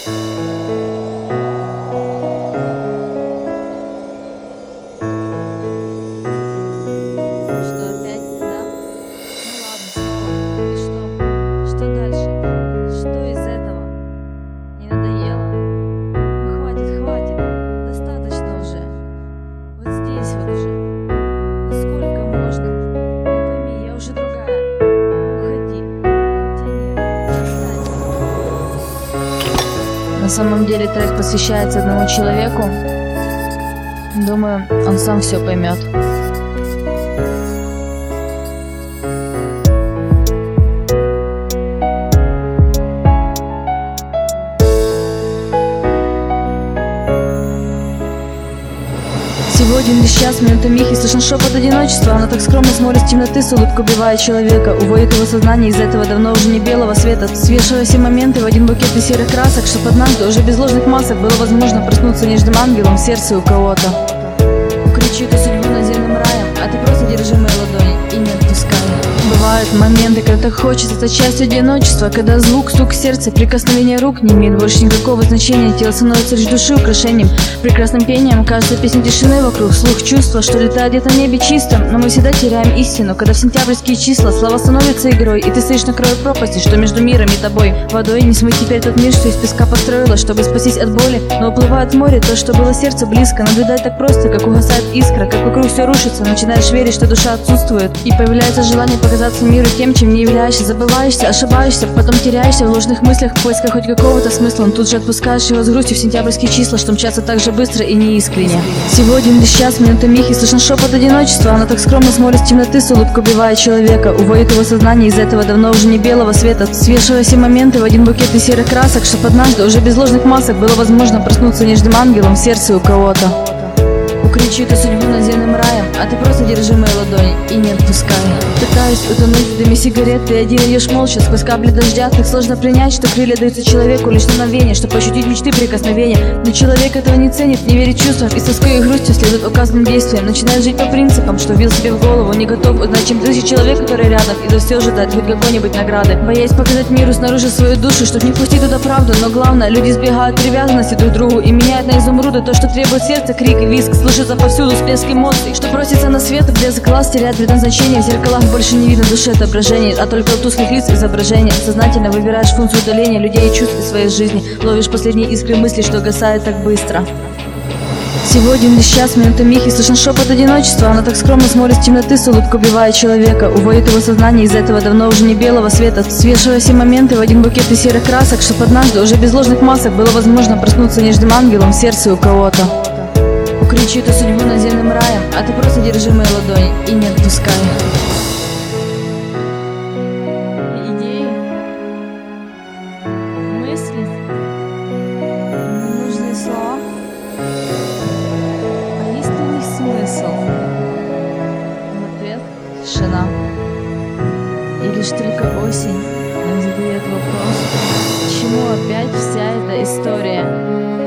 Что опять, да? Ну ладно, спокойно. И что? Что дальше? Что из этого? Не надоело? Ну хватит, хватит. Достаточно уже. Вот здесь вот уже. Ну сколько можно? Ну пойми, я уже другая. Уходи. Хотя нет, останься. На самом деле трек посвящается одному человеку. Думаю, он сам все поймет. Всего 1 лишь час, минута миг, и слышен шепот одиночества. Она так скромно смотрит с темноты, с улыбкой убивает человека. Уводит его сознание из этого давно уже не белого света. Свешивая все моменты в один букет из серых красок, чтоб однажды уже без ложных масок было возможно проснуться нежным ангелом в сердце у кого-то. Укричу эту судьбу наземным раем, а ты просто держи мои ладони и не отпускай. Бывают моменты, когда так хочется стать частью одиночества, когда звук, стук сердца, прикосновение рук не имеет больше никакого значения. Тело становится лишь души украшением, прекрасным пением кажется песня тишины вокруг. Слух чувства, что летает где-то в небе чисто, но мы всегда теряем истину, когда в сентябрьские числа слова становятся игрой, и ты стоишь на краю пропасти, что между миром и тобой. Водой не смыть теперь тот мир, что из песка построила, чтобы спастись от боли, но уплывает в море то, что было сердцу близко. Наблюдать так просто, как угасает искра, как вокруг все рушится, начинаешь верить, что душа отсутствует, и появляется желание показаться миру тем, чем не являешься. Забываешься, ошибаешься, потом теряешься в ложных мыслях, в поисках хоть какого-то смысла, но тут же отпускаешь его с грустью в сентябрьские числа, что мчатся так же быстро и неискренне. Всего 1 лишь час, минута миг, и слышен шепот одиночества. Она так скромно смотрит с темноты, с улыбкой убивает человека. Уводит его сознание из этого давно уже не белого света. Свешивая все моменты в один букет из серых красок, чтоб однажды уже без ложных масок было возможно проснуться нежным ангелом в сердце у кого-то. Укричу эту судьбу наземным раем, а ты просто держи мои ладони и не отпускай. Пытаюсь утонуть в дыме сигарет, ты один идешь молча сквозь капли дождя. Так сложно принять, что крылья даются человеку лишь на мгновение, чтобы ощутить мечты прикосновения. Но человек этого не ценит, не верит чувствам, и с тоской и грустью следует указанным действиям. Начинает жить по принципам, что вбил себе в голову, не готов узнать, чем тысячи человек, которые рядом, и за все ждать хоть какой-нибудь награды. Боясь показать миру снаружи свою душу, чтоб не впустить туда правду. Но главное, люди избегают привязанности друг к другу и меняют на изумруды то, что требует сердце, крик и визг. Слышится повсюду всплеск эмоций, что просится на свет, блеск глаз теряет предназначение. В зеркалах больше не видно души отображений, а только у тусклых лиц изображения. Сознательно выбираешь функцию удаления людей и чувств из своей жизни. Ловишь последние искры мысли, что гасает так быстро. Всего 1 лишь час, минута миг, и слышен шепот одиночества. Она так скромно смотрит с темноты, с улыбкой убивает человека. Уводит его сознание из этого давно уже не белого света. Свешивая все моменты в один букет из серых красок, чтоб однажды уже без ложных масок было возможно проснуться нежным ангелом в сердце у кого-то. Укричу эту судьбу наземным раем, а ты просто держи мои ладони и не отпускай. Идеи? Мысли? Нужные слова? А есть ли у них смысл? В ответ — тишина. И лишь только осень нам задает вопрос: к чему опять вся эта история?